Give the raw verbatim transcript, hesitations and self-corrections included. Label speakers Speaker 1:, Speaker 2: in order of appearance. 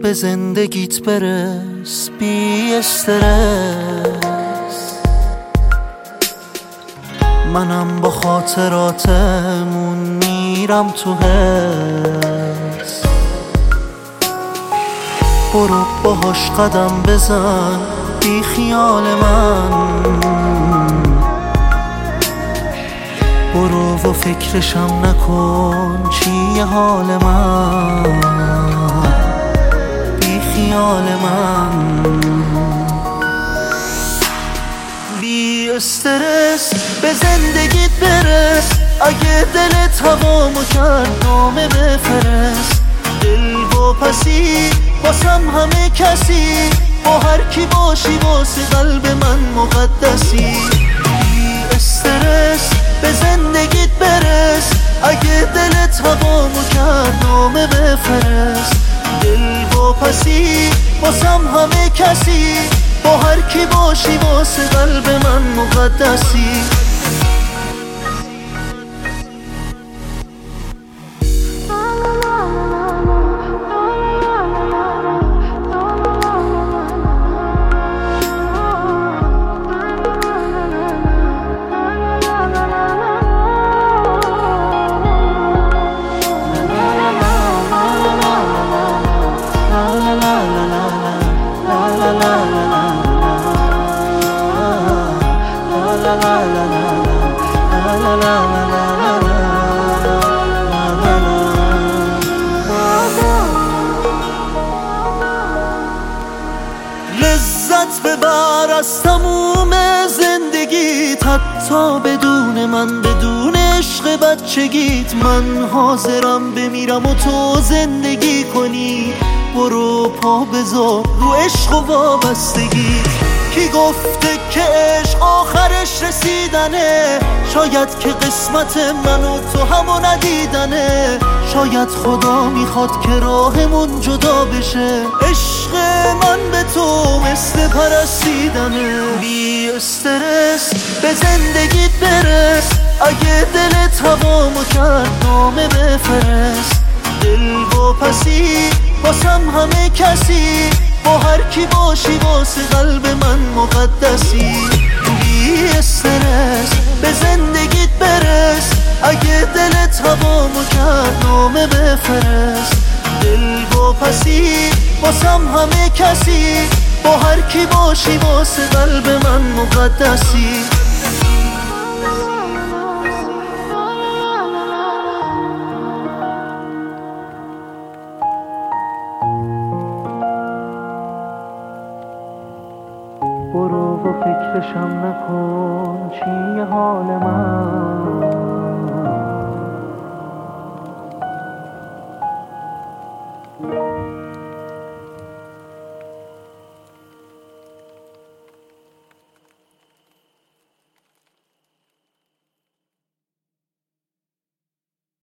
Speaker 1: به زندگیت برس بی استرس. منم با خاطراتمون میرم تو حس. برو باهاش قدم بزن بی خیال من. برو و فکرشم نکن چیه حال من. بی خیال من بی استرس به زندگیت برس. اگه دلت هوامو کرد نامه بفرست. دل و پسی واسم همه کسی. با هر کی باشی واسه قلب من مقدسی. بی استرس به زندگیت برس. اگه دلت هوامو کرد نامه بفرست. دل و پسی واسم همه کسی. با هر کی باشی واسه قلب من مقدسی. لذت ببر از تموم زندگیت. حتی بدون من، بدون عشق بچگیت. من حاضرم بمیرم و تو زندگی کنی. برو پا بذار رو عشق و وابستگیت. کی گفته که عشق آخرش رسیدنه؟ شاید که قسمت من و تو همو ندیدنه. شاید خدا میخواد که راهمون جدا بشه. عشق من به تو مثل پرستیدنه. بی استرس به زندگیت برس. اگه دلت هوامو کرد نامه بفرست. دل و پسی واسم همه کسی. با هر کی باشی واسه قلب من مقدسی. بی استرس به زندگیت برس. اگه دلت هوامو کرد نامه بفرست. دل و پسی واسم همه کسی. با هر کی باشی واسه قلب من مقدسی. برو و فکرشم نکن چیه حال من.